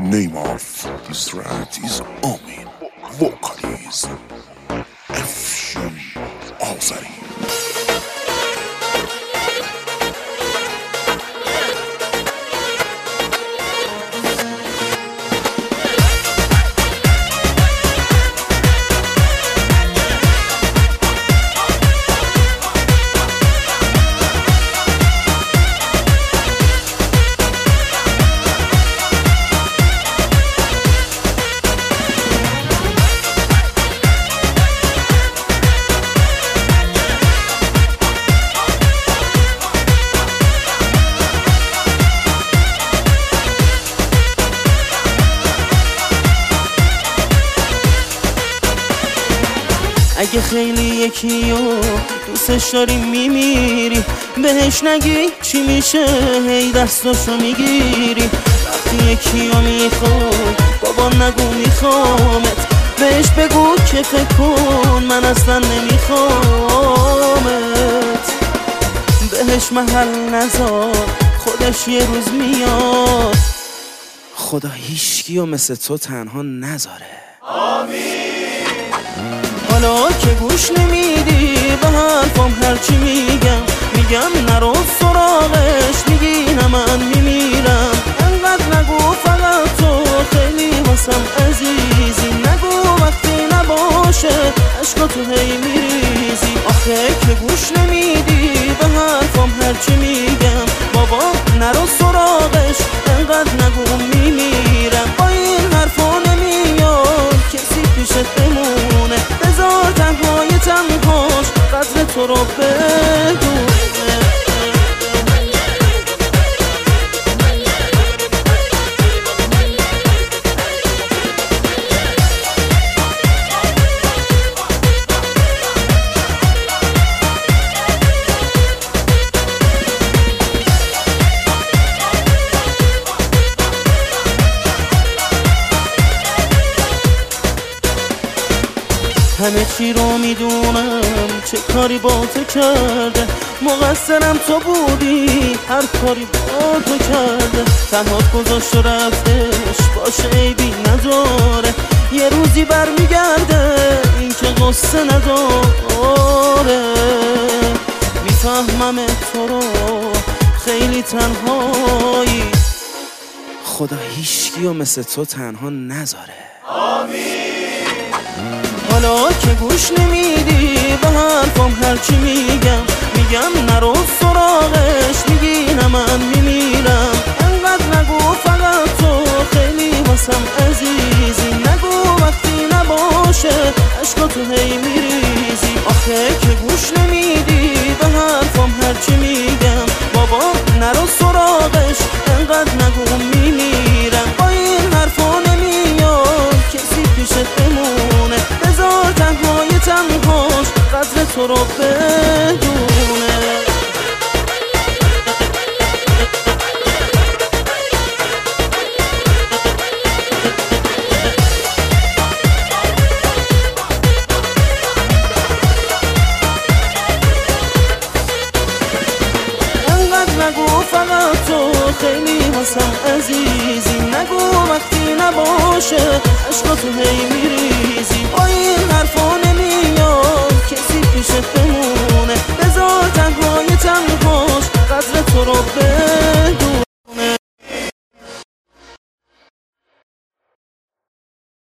name of this track is Amin. Vocalist Afshin Azari. اگه خیلی یکی رو دوستش داری میمیری، بهش نگی چی میشه هی دستاشو میگیری. وقتی یکی رو میخوای بابا نگو میخوامت، بهش بگو که فکر کن من اصلا نمیخوامت. بهش محل نذار خودش یه روز میاد، خدا هیچکیو مثل تو تنها نذاره. آمین. حالا که گوش نمیدی به حرفم هرچی میگم نرو سراغش، میگی نه من میمیرم. انقدر نگو فقط تو خیلی واسم عزیزی، نگو وقتی نباشه عشقاتو هی میریزی. آخه که گوش نمیدی به حرفم هرچی میگم، بابا نرو سراغش، انقدر نگو میمیرم. با این حرفا نمیاد کسی پیشت بمونه، بذار تنهای تنهاش قدر تو رو بدونه. همه چی رو میدونم چه کاری با تو کرده، مقصرم تو بودی هر کاری با تو کرده. تنهات گذاشت و رفتش باشه عیبی نداره، یه روزی برمیگرده این که قصه نداره. میفهمم تو رو خیلی تنهایی، خدا هیچکیو مثل تو تنها نذاره. آمین. حالا که گوش نمیدی به حرفم هرچی میگم نرو سراغش، میگی نه من میمیرم. انقدر نگو فقط تو خیلی واسم عزیزی، نگو وقتی نباشه عشقاتو هی میریزی. آخه که گوش نمیدی به حرفم هرچی میگم، بابا نرو سراغش، انقدر نگو میمیرم. با این حرفا نمیاد کسی پیشت بمونه، بذار تنهای تنهاش قدر تو رو بدونه. انقدر نگو فقط تو خیلی واسم عزیزی، نگو وقتی نباشه عشقاتو هی میریزی. با این حرفا نمیاد کسی پیشت بمونه، بذار تنهای تنهاش قدر تو رو بدونه.